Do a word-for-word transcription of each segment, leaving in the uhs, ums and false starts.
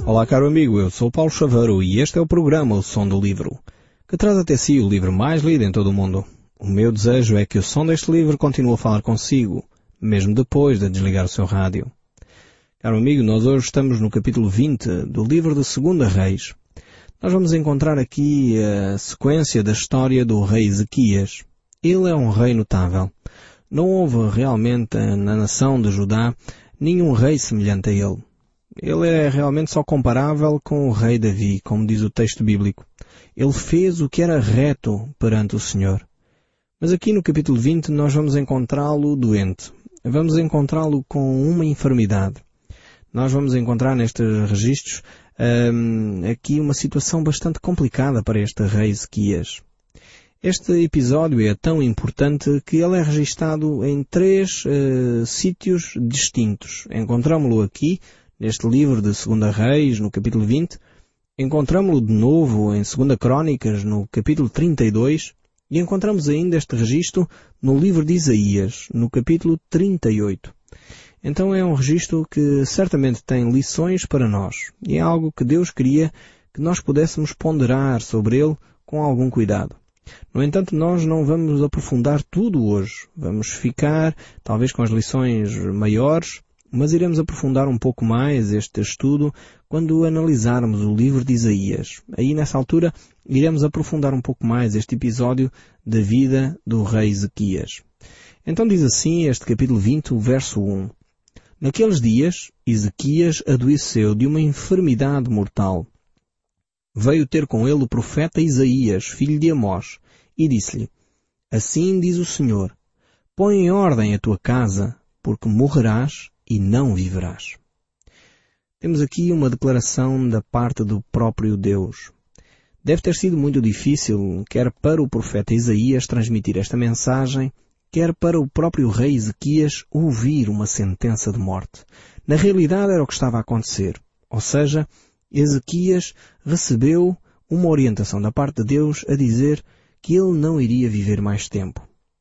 Olá, caro amigo, eu sou Paulo Chaveiro e este é o programa O Som do Livro, que traz até si o livro mais lido em todo o mundo. O meu desejo é que o som deste livro continue a falar consigo, mesmo depois de desligar o seu rádio. Caro amigo, nós hoje estamos no capítulo vinte do livro de Segunda Reis. Nós vamos encontrar aqui a sequência da história do rei Ezequias. Ele é um rei notável. Não houve realmente na nação de Judá nenhum rei semelhante a ele. Ele é realmente só comparável com o rei Davi, como diz o texto bíblico. Ele fez o que era reto perante o Senhor. Mas aqui no capítulo vinte nós vamos encontrá-lo doente. Vamos encontrá-lo com uma enfermidade. Nós vamos encontrar nestes registros hum, aqui uma situação bastante complicada para este rei Ezequias. Este episódio é tão importante que ele é registado em três uh, sítios distintos. Encontramos-lo aqui neste livro de Segunda Reis, no capítulo vinte. Encontramos-lo de novo em Segunda Crónicas, no capítulo trinta e dois. E encontramos ainda este registro no livro de Isaías, no capítulo trinta e oito. Então é um registro que certamente tem lições para nós. E é algo que Deus queria que nós pudéssemos ponderar sobre ele com algum cuidado. No entanto, nós não vamos aprofundar tudo hoje. Vamos ficar, talvez, com as lições maiores, mas iremos aprofundar um pouco mais este estudo quando analisarmos o livro de Isaías. Aí, nessa altura, iremos aprofundar um pouco mais este episódio da vida do rei Ezequias. Então diz assim este capítulo vinte, o verso um. Naqueles dias, Ezequias adoeceu de uma enfermidade mortal. Veio ter com ele o profeta Isaías, filho de Amós, e disse-lhe: Assim diz o Senhor, põe em ordem a tua casa, porque morrerás e não viverás. Temos aqui uma declaração da parte do próprio Deus. Deve ter sido muito difícil, quer para o profeta Isaías transmitir esta mensagem, quer para o próprio rei Ezequias ouvir uma sentença de morte. Na realidade era o que estava a acontecer. Ou seja, Ezequias recebeu uma orientação da parte de Deus a dizer que ele não iria viver mais tempo.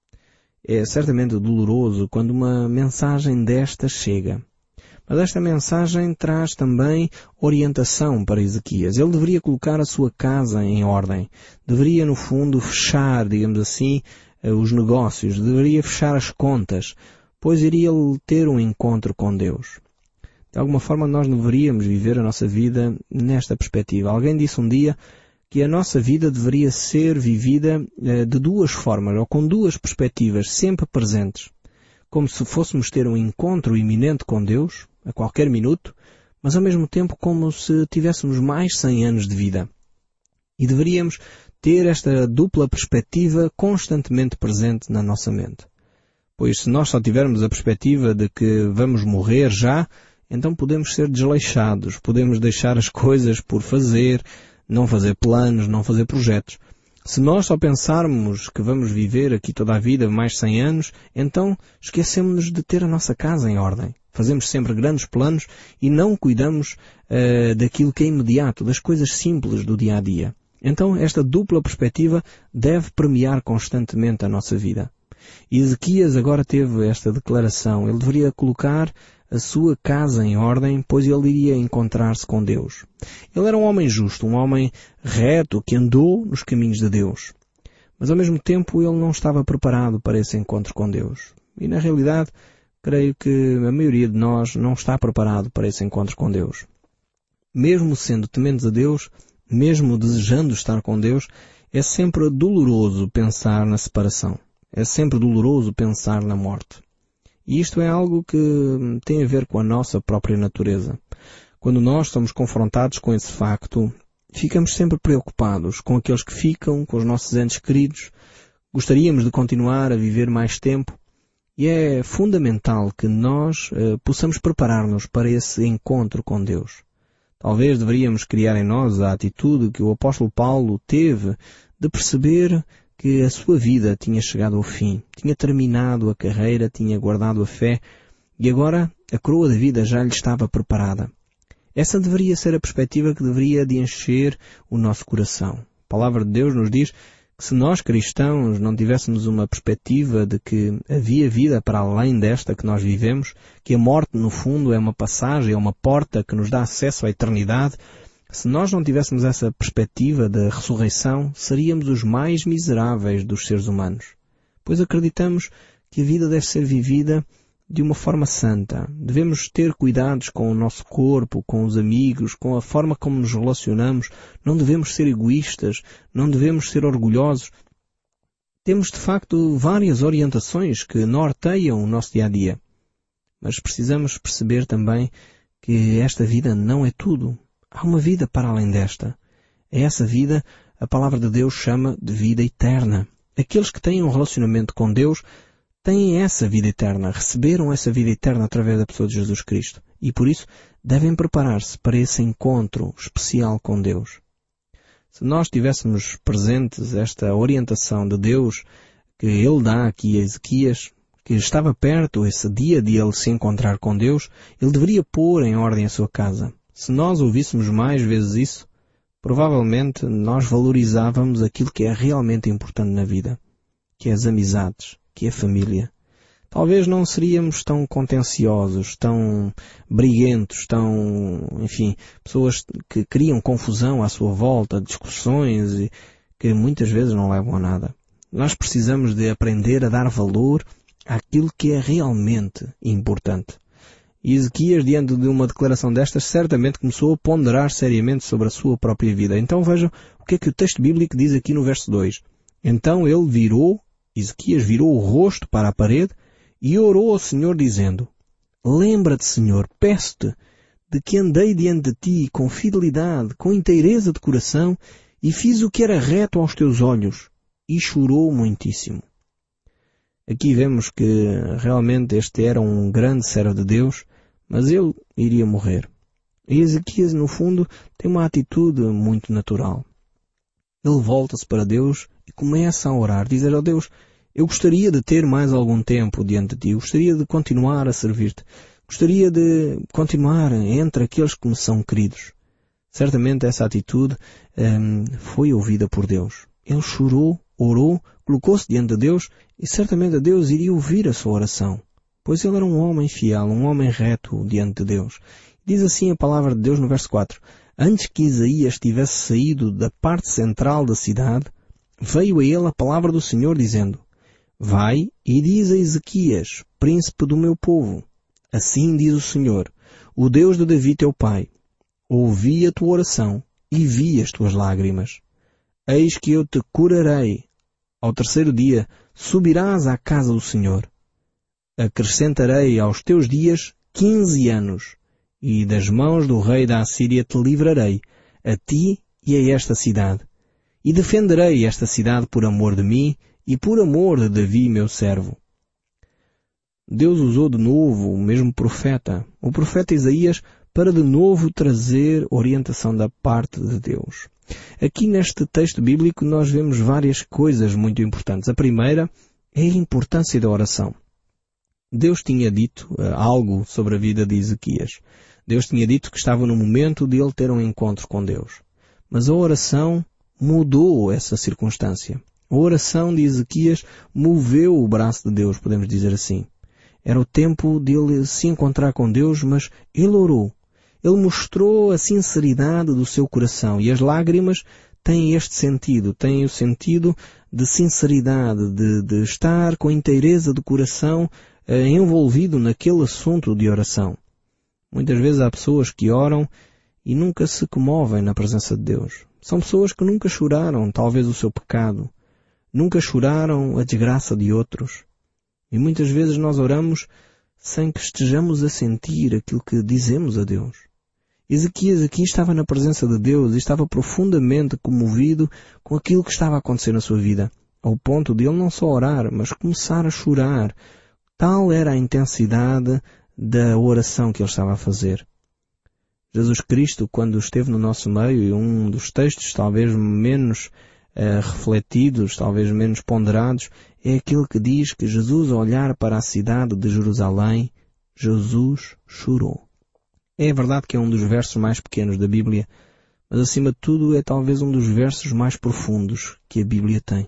É certamente doloroso quando uma mensagem desta chega. Mas esta mensagem traz também orientação para Ezequias. Ele deveria colocar a sua casa em ordem. Deveria, no fundo, fechar, digamos assim, os negócios. Deveria fechar as contas, pois iria ter um encontro com Deus. De alguma forma, nós deveríamos viver a nossa vida nesta perspectiva. Alguém disse um dia que a nossa vida deveria ser vivida eh, de duas formas, ou com duas perspectivas sempre presentes. Como se fôssemos ter um encontro iminente com Deus, a qualquer minuto, mas ao mesmo tempo como se tivéssemos mais cem anos de vida. E deveríamos ter esta dupla perspectiva constantemente presente na nossa mente. Pois se nós só tivermos a perspectiva de que vamos morrer já, então podemos ser desleixados, podemos deixar as coisas por fazer, não fazer planos, não fazer projetos. Se nós só pensarmos que vamos viver aqui toda a vida, mais cem anos, então esquecemos-nos de ter a nossa casa em ordem. Fazemos sempre grandes planos e não cuidamos uh, daquilo que é imediato, das coisas simples do dia a dia. Então esta dupla perspectiva deve permear constantemente a nossa vida. E Ezequias agora teve esta declaração. Ele deveria colocar a sua casa em ordem, pois ele iria encontrar-se com Deus. Ele era um homem justo, um homem reto, que andou nos caminhos de Deus. Mas ao mesmo tempo ele não estava preparado para esse encontro com Deus. E na realidade, creio que a maioria de nós não está preparado para esse encontro com Deus. Mesmo sendo tementes a Deus, mesmo desejando estar com Deus, é sempre doloroso pensar na separação. É sempre doloroso pensar na morte. E isto é algo que tem a ver com a nossa própria natureza. Quando nós somos confrontados com esse facto, ficamos sempre preocupados com aqueles que ficam, com os nossos entes queridos. Gostaríamos de continuar a viver mais tempo. E é fundamental que nós eh, possamos preparar-nos para esse encontro com Deus. Talvez deveríamos criar em nós a atitude que o apóstolo Paulo teve de perceber que a sua vida tinha chegado ao fim, tinha terminado a carreira, tinha guardado a fé e agora a coroa da vida já lhe estava preparada. Essa deveria ser a perspectiva que deveria de encher o nosso coração. A palavra de Deus nos diz que se nós cristãos não tivéssemos uma perspectiva de que havia vida para além desta que nós vivemos, que a morte no fundo é uma passagem, é uma porta que nos dá acesso à eternidade, se nós não tivéssemos essa perspectiva da ressurreição, seríamos os mais miseráveis dos seres humanos. Pois acreditamos que a vida deve ser vivida de uma forma santa. Devemos ter cuidados com o nosso corpo, com os amigos, com a forma como nos relacionamos. Não devemos ser egoístas, não devemos ser orgulhosos. Temos, de facto, várias orientações que norteiam o nosso dia-a-dia. Mas precisamos perceber também que esta vida não é tudo. Há uma vida para além desta. É essa vida, a palavra de Deus chama de vida eterna. Aqueles que têm um relacionamento com Deus têm essa vida eterna, receberam essa vida eterna através da pessoa de Jesus Cristo. E por isso devem preparar-se para esse encontro especial com Deus. Se nós tivéssemos presentes esta orientação de Deus que Ele dá aqui a Ezequias, que estava perto esse dia de ele se encontrar com Deus, ele deveria pôr em ordem a sua casa. Se nós ouvíssemos mais vezes isso, provavelmente nós valorizávamos aquilo que é realmente importante na vida, que é as amizades, que é a família. Talvez não seríamos tão contenciosos, tão briguentos, tão, enfim, pessoas que criam confusão à sua volta, discussões e que muitas vezes não levam a nada. Nós precisamos de aprender a dar valor àquilo que é realmente importante. E Ezequias, diante de uma declaração destas, certamente começou a ponderar seriamente sobre a sua própria vida. Então vejam o que é que o texto bíblico diz aqui no verso dois. Então ele virou, Ezequias virou o rosto para a parede e orou ao Senhor dizendo: Lembra-te, Senhor, peço-te, de que andei diante de ti com fidelidade, com inteireza de coração e fiz o que era reto aos teus olhos. E chorou muitíssimo. Aqui vemos que realmente este era um grande servo de Deus, mas ele iria morrer. E Ezequias, no fundo, tem uma atitude muito natural. Ele volta-se para Deus e começa a orar, dizer ao Deus: eu gostaria de ter mais algum tempo diante de ti, eu gostaria de continuar a servir-te, gostaria de continuar entre aqueles que me são queridos. Certamente essa atitude hum, foi ouvida por Deus. Ele chorou, orou, colocou-se diante de Deus e certamente Deus iria ouvir a sua oração, pois ele era um homem fiel, um homem reto diante de Deus. Diz assim a palavra de Deus no verso quatro. Antes que Isaías tivesse saído da parte central da cidade, veio a ele a palavra do Senhor dizendo: Vai e diz a Ezequias, príncipe do meu povo, assim diz o Senhor, o Deus de Davi teu pai, ouvi a tua oração e vi as tuas lágrimas. Eis que eu te curarei. Ao terceiro dia subirás à casa do Senhor. Acrescentarei aos teus dias quinze anos, e das mãos do rei da Assíria te livrarei, a ti e a esta cidade. E defenderei esta cidade por amor de mim e por amor de Davi, meu servo. Deus usou de novo o mesmo profeta, o profeta Isaías, para de novo trazer orientação da parte de Deus. Aqui neste texto bíblico nós vemos várias coisas muito importantes. A primeira é a importância da oração. Deus tinha dito uh, algo sobre a vida de Ezequias. Deus tinha dito que estava no momento de ele ter um encontro com Deus. Mas a oração mudou essa circunstância. A oração de Ezequias moveu o braço de Deus, podemos dizer assim. Era o tempo de ele se encontrar com Deus, mas ele orou. Ele mostrou a sinceridade do seu coração e as lágrimas têm este sentido, têm o sentido de sinceridade, de, de estar com inteireza de coração eh, envolvido naquele assunto de oração. Muitas vezes há pessoas que oram e nunca se comovem na presença de Deus. São pessoas que nunca choraram, talvez, o seu pecado, nunca choraram a desgraça de outros. E muitas vezes nós oramos sem que estejamos a sentir aquilo que dizemos a Deus. Ezequias aqui estava na presença de Deus e estava profundamente comovido com aquilo que estava a acontecer na sua vida, ao ponto de ele não só orar, mas começar a chorar. Tal era a intensidade da oração que ele estava a fazer. Jesus Cristo, quando esteve no nosso meio, e um dos textos talvez menos uh, refletidos, talvez menos ponderados, é aquele que diz que Jesus, ao olhar para a cidade de Jerusalém, Jesus chorou. É verdade que é um dos versos mais pequenos da Bíblia, mas acima de tudo é talvez um dos versos mais profundos que a Bíblia tem.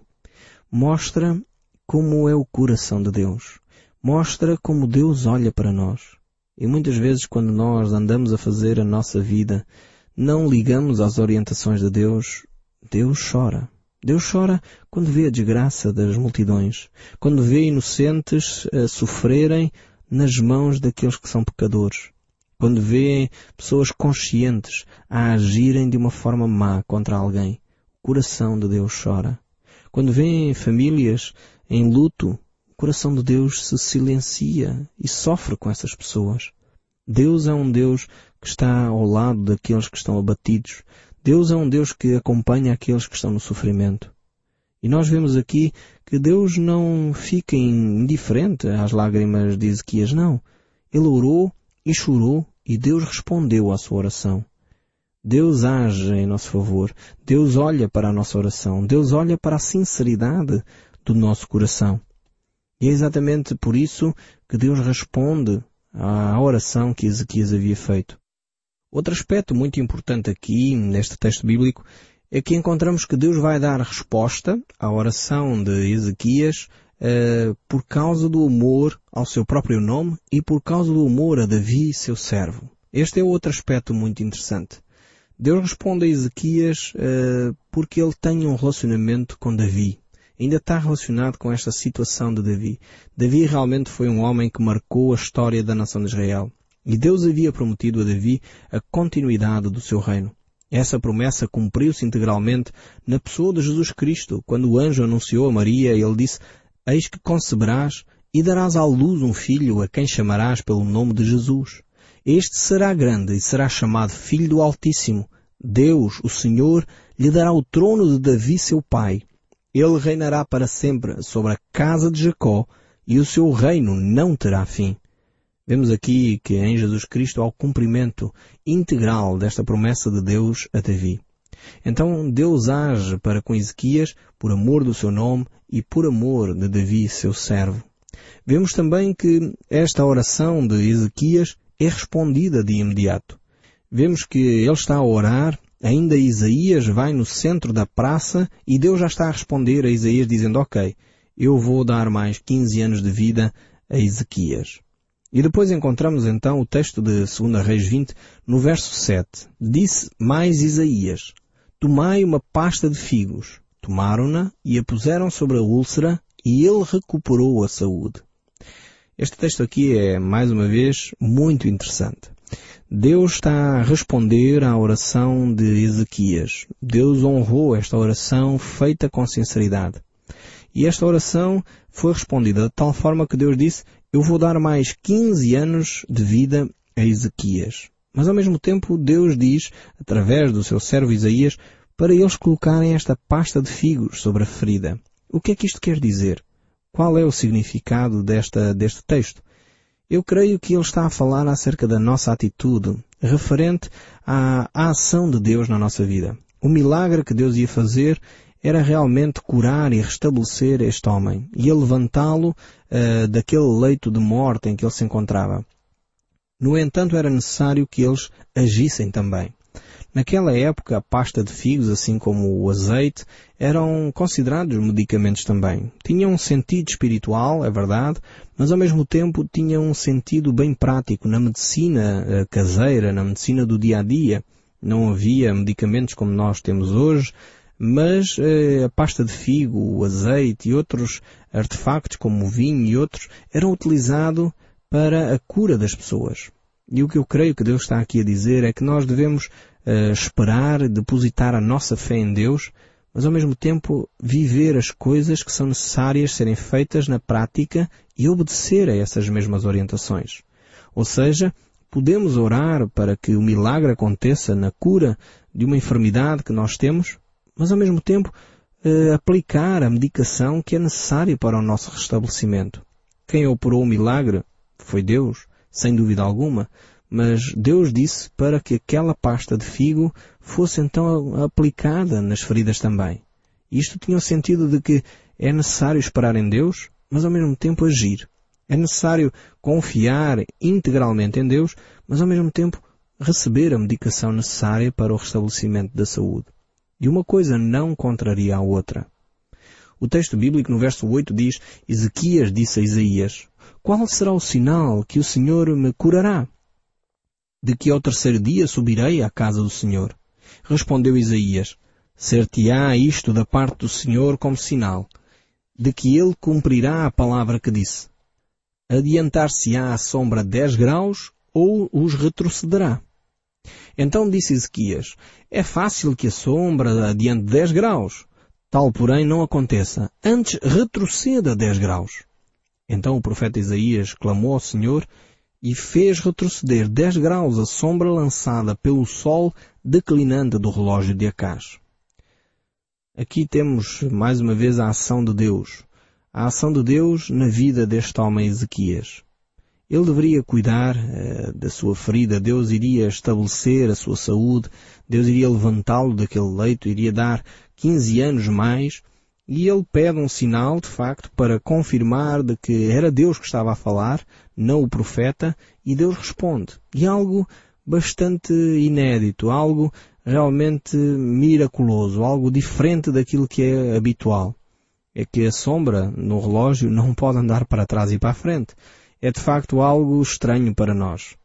Mostra como é o coração de Deus. Mostra como Deus olha para nós. E muitas vezes quando nós andamos a fazer a nossa vida, não ligamos às orientações de Deus, Deus chora. Deus chora quando vê a desgraça das multidões, quando vê inocentes a sofrerem nas mãos daqueles que são pecadores, quando vê pessoas conscientes a agirem de uma forma má contra alguém. O coração de Deus chora. Quando vê famílias em luto, o coração de Deus se silencia e sofre com essas pessoas. Deus é um Deus que está ao lado daqueles que estão abatidos. Deus é um Deus que acompanha aqueles que estão no sofrimento. E nós vemos aqui que Deus não fica indiferente às lágrimas de Ezequias, não. Ele orou e chorou e Deus respondeu à sua oração. Deus age em nosso favor. Deus olha para a nossa oração. Deus olha para a sinceridade do nosso coração. E é exatamente por isso que Deus responde à oração que Ezequias havia feito. Outro aspecto muito importante aqui, neste texto bíblico, é que encontramos que Deus vai dar resposta à oração de Ezequias uh, por causa do amor ao seu próprio nome e por causa do amor a Davi, seu servo. Este é outro aspecto muito interessante. Deus responde a Ezequias uh, porque ele tem um relacionamento com Davi. Ainda está relacionado com esta situação de Davi. Davi realmente foi um homem que marcou a história da nação de Israel. E Deus havia prometido a Davi a continuidade do seu reino. Essa promessa cumpriu-se integralmente na pessoa de Jesus Cristo. Quando o anjo anunciou a Maria, ele disse: Eis que conceberás e darás à luz um filho a quem chamarás pelo nome de Jesus. Este será grande e será chamado Filho do Altíssimo. Deus, o Senhor, lhe dará o trono de Davi, seu pai. Ele reinará para sempre sobre a casa de Jacó e o seu reino não terá fim. Vemos aqui que em Jesus Cristo há o cumprimento integral desta promessa de Deus a Davi. Então Deus age para com Ezequias por amor do seu nome e por amor de Davi, seu servo. Vemos também que esta oração de Ezequias é respondida de imediato. Vemos que ele está a orar, ainda Isaías vai no centro da praça e Deus já está a responder a Isaías dizendo: Ok, eu vou dar mais quinze anos de vida a Ezequias. E depois encontramos então o texto de segunda Reis vinte, no verso sete. Disse mais Isaías: Tomai uma pasta de figos. Tomaram-na e a puseram sobre a úlcera e ele recuperou a saúde. Este texto aqui é, mais uma vez, muito interessante. Deus está a responder à oração de Ezequias. Deus honrou esta oração feita com sinceridade. E esta oração foi respondida de tal forma que Deus disse: Eu vou dar mais quinze anos de vida a Ezequias. Mas ao mesmo tempo Deus diz, através do seu servo Isaías, para eles colocarem esta pasta de figos sobre a ferida. O que é que isto quer dizer? Qual é o significado desta, deste texto? Eu creio que ele está a falar acerca da nossa atitude, referente à, à ação de Deus na nossa vida. O milagre que Deus ia fazer era realmente curar e restabelecer este homem e levantá-lo uh, daquele leito de morte em que ele se encontrava. No entanto, era necessário que eles agissem também. Naquela época, a pasta de figos, assim como o azeite, eram considerados medicamentos também. Tinham um sentido espiritual, é verdade, mas ao mesmo tempo tinham um sentido bem prático na medicina uh, caseira, na medicina do dia-a-dia. Não havia medicamentos como nós temos hoje, mas eh, a pasta de figo, o azeite e outros artefactos como o vinho e outros eram utilizados para a cura das pessoas. E o que eu creio que Deus está aqui a dizer é que nós devemos eh, esperar, depositar a nossa fé em Deus, mas ao mesmo tempo viver as coisas que são necessárias serem feitas na prática e obedecer a essas mesmas orientações. Ou seja, podemos orar para que o milagre aconteça na cura de uma enfermidade que nós temos, mas ao mesmo tempo eh, aplicar a medicação que é necessária para o nosso restabelecimento. Quem operou o milagre foi Deus, sem dúvida alguma, mas Deus disse para que aquela pasta de figo fosse então aplicada nas feridas também. Isto tinha o sentido de que é necessário esperar em Deus, mas ao mesmo tempo agir. É necessário confiar integralmente em Deus, mas ao mesmo tempo receber a medicação necessária para o restabelecimento da saúde. E uma coisa não contraria a outra. O texto bíblico no verso oito diz: Ezequias disse a Isaías: Qual será o sinal que o Senhor me curará? De que ao terceiro dia subirei à casa do Senhor? Respondeu Isaías: Ser-te-á isto da parte do Senhor como sinal, de que ele cumprirá a palavra que disse. Adiantar-se-á a sombra dez graus ou os retrocederá? Então disse Ezequias: É fácil que a sombra adiante dez graus. Tal, porém, não aconteça. Antes retroceda dez graus. Então o profeta Isaías clamou ao Senhor e fez retroceder dez graus a sombra lançada pelo sol declinante do relógio de Acaz. Aqui temos mais uma vez a ação de Deus. A ação de Deus na vida deste homem Ezequias. Ele deveria cuidar uh, da sua ferida. Deus iria estabelecer a sua saúde. Deus iria levantá-lo daquele leito, iria dar quinze anos mais. E ele pede um sinal, de facto, para confirmar de que era Deus que estava a falar, não o profeta, e Deus responde. E algo bastante inédito, algo realmente miraculoso, algo diferente daquilo que é habitual. É que a sombra no relógio não pode andar para trás e para a frente. É de facto algo estranho para nós.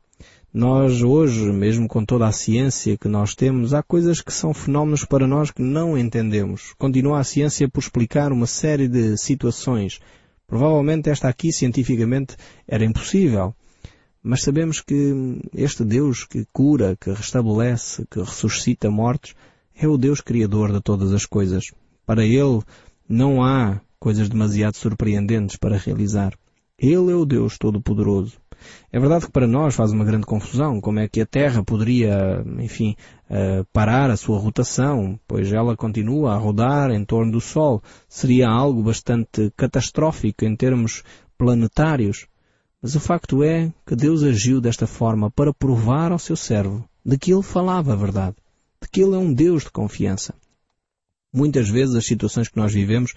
Nós hoje, mesmo com toda a ciência que nós temos, há coisas que são fenómenos para nós que não entendemos. Continua a ciência por explicar uma série de situações. Provavelmente esta aqui, cientificamente, era impossível. Mas sabemos que este Deus que cura, que restabelece, que ressuscita mortos, é o Deus Criador de todas as coisas. Para Ele não há coisas demasiado surpreendentes para realizar. Ele é o Deus Todo-Poderoso. É verdade que para nós faz uma grande confusão como é que a Terra poderia, enfim, uh, parar a sua rotação, pois ela continua a rodar em torno do Sol. Seria algo bastante catastrófico em termos planetários. Mas o facto é que Deus agiu desta forma para provar ao seu servo de que Ele falava a verdade, de que Ele é um Deus de confiança. Muitas vezes as situações que nós vivemos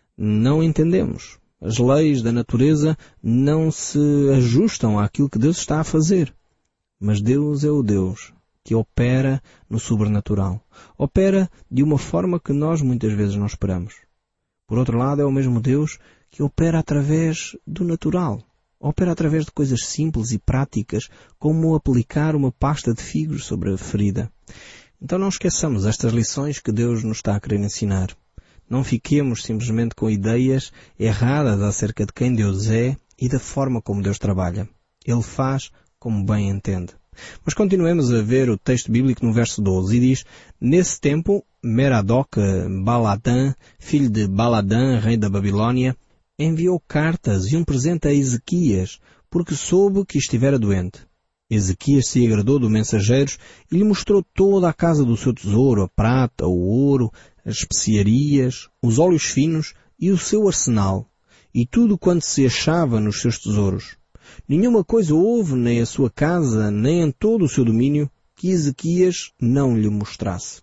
não entendemos. As leis da natureza não se ajustam àquilo que Deus está a fazer. Mas Deus é o Deus que opera no sobrenatural. Opera de uma forma que nós muitas vezes não esperamos. Por outro lado, é o mesmo Deus que opera através do natural. Opera através de coisas simples e práticas, como aplicar uma pasta de figos sobre a ferida. Então não esqueçamos estas lições que Deus nos está a querer ensinar. Não fiquemos simplesmente com ideias erradas acerca de quem Deus é e da forma como Deus trabalha. Ele faz como bem entende. Mas continuemos a ver o texto bíblico no verso doze e diz: Nesse tempo, Merodach Baladã, filho de Baladã, rei da Babilônia, enviou cartas e um presente a Ezequias, porque soube que estivera doente. Ezequias se agradou do mensageiro e lhe mostrou toda a casa do seu tesouro, a prata, o ouro, as especiarias, os óleos finos e o seu arsenal, e tudo quanto se achava nos seus tesouros. Nenhuma coisa houve nem a sua casa, nem em todo o seu domínio, que Ezequias não lhe mostrasse.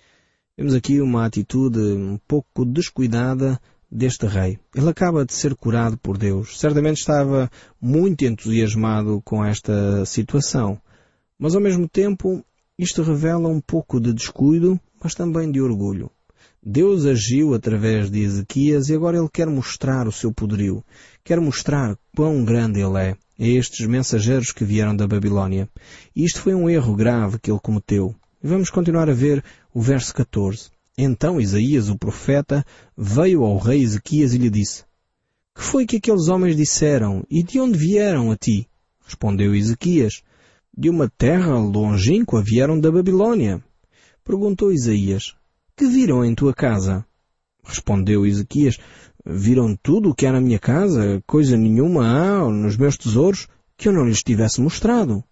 Vemos aqui uma atitude um pouco descuidada deste rei. Ele acaba de ser curado por Deus. Certamente estava muito entusiasmado com esta situação. Mas ao mesmo tempo, isto revela um pouco de descuido, mas também de orgulho. Deus agiu através de Ezequias e agora ele quer mostrar o seu poderio. Quer mostrar quão grande ele é a estes mensageiros que vieram da Babilônia. E isto foi um erro grave que ele cometeu. E vamos continuar a ver o verso catorze. Então Isaías, o profeta, veio ao rei Ezequias e lhe disse: Que foi que aqueles homens disseram e de onde vieram a ti? Respondeu Ezequias: De uma terra longínqua vieram da Babilônia. Perguntou Isaías: Que viram em tua casa? Respondeu Ezequias: Viram tudo o que há na minha casa, coisa nenhuma há nos meus tesouros que eu não lhes tivesse mostrado.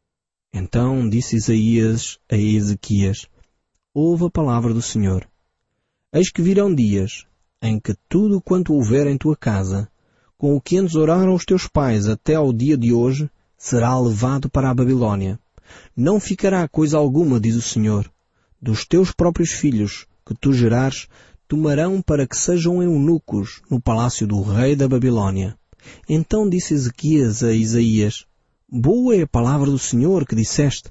Então disse Isaías a Ezequias: Ouve a palavra do Senhor. Eis que virão dias em que tudo quanto houver em tua casa, com o que entesouraram os teus pais até ao dia de hoje, será levado para a Babilônia. Não ficará coisa alguma, diz o Senhor. Dos teus próprios filhos que tu gerares, tomarão para que sejam eunucos no palácio do rei da Babilônia. Então disse Ezequias a Isaías: Boa é a palavra do Senhor que disseste,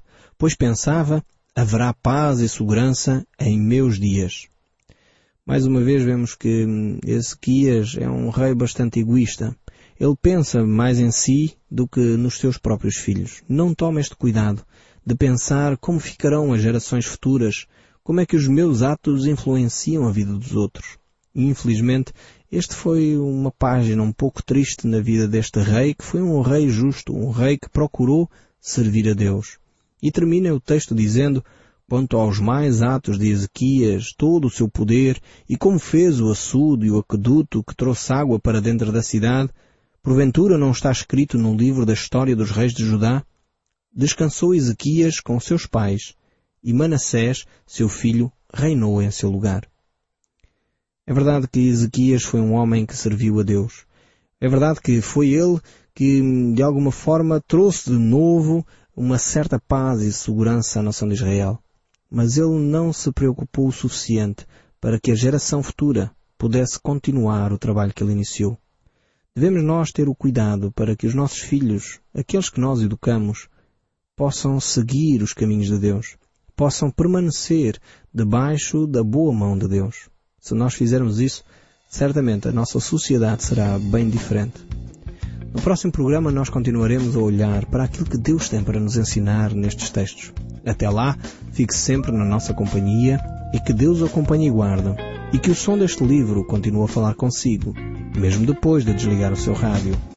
pois pensava, haverá paz e segurança em meus dias. Mais uma vez vemos que Ezequias é um rei bastante egoísta. Ele pensa mais em si do que nos seus próprios filhos. Não toma este cuidado de pensar como ficarão as gerações futuras, como é que os meus atos influenciam a vida dos outros. E, infelizmente, este foi uma página um pouco triste na vida deste rei, que foi um rei justo, um rei que procurou servir a Deus. E termina o texto dizendo: quanto aos mais atos de Ezequias, todo o seu poder, e como fez o açude e o aqueduto que trouxe água para dentro da cidade, porventura não está escrito no livro da história dos reis de Judá? Descansou Ezequias com seus pais, e Manassés, seu filho, reinou em seu lugar. É verdade que Ezequias foi um homem que serviu a Deus. É verdade que foi ele que, de alguma forma, trouxe de novo uma certa paz e segurança à nação de Israel. Mas ele não se preocupou o suficiente para que a geração futura pudesse continuar o trabalho que ele iniciou. Devemos nós ter o cuidado para que os nossos filhos, aqueles que nós educamos, possam seguir os caminhos de Deus, possam permanecer debaixo da boa mão de Deus. Se nós fizermos isso, certamente a nossa sociedade será bem diferente. No próximo programa nós continuaremos a olhar para aquilo que Deus tem para nos ensinar nestes textos. Até lá, fique sempre na nossa companhia e que Deus o acompanhe e guarde, e que o som deste livro continue a falar consigo, mesmo depois de desligar o seu rádio.